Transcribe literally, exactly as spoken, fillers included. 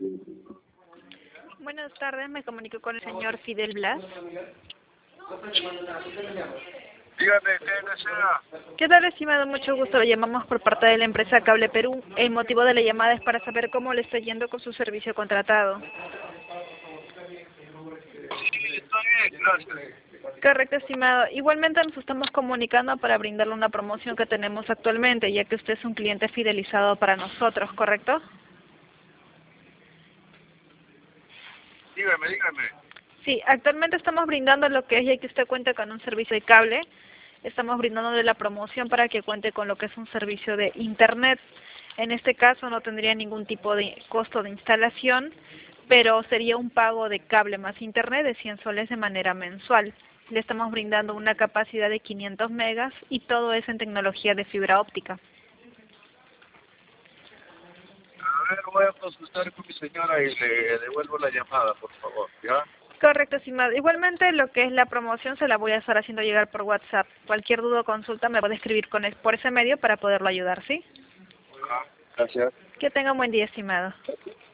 Buenas tardes, me comunico con el señor Fidel Blas. Dígame, ¿qué desea? ¿Qué tal, estimado? Mucho gusto, le llamamos por parte de la empresa Cable Perú. El motivo de la llamada es para saber cómo le está yendo con su servicio contratado. Sí, está bien, gracias. Correcto, estimado. Igualmente nos estamos comunicando para brindarle una promoción que tenemos actualmente, ya que usted es un cliente fidelizado para nosotros, ¿correcto? Dígame, dígame. Sí, actualmente estamos brindando lo que es, ya que usted cuenta con un servicio de cable, estamos brindándole la promoción para que cuente con lo que es un servicio de Internet. En este caso no tendría ningún tipo de costo de instalación, pero sería un pago de cable más Internet de cien soles de manera mensual. Le estamos brindando una capacidad de quinientos megas y todo es en tecnología de fibra óptica. A ver, voy a consultar con mi señora y le devuelvo la llamada, por favor, ¿ya? Correcto, estimado. Igualmente lo que es la promoción se la voy a estar haciendo llegar por WhatsApp. Cualquier duda o consulta me puede escribir con es- por ese medio para poderlo ayudar, ¿sí? Ah, gracias. Que tenga un buen día, estimado.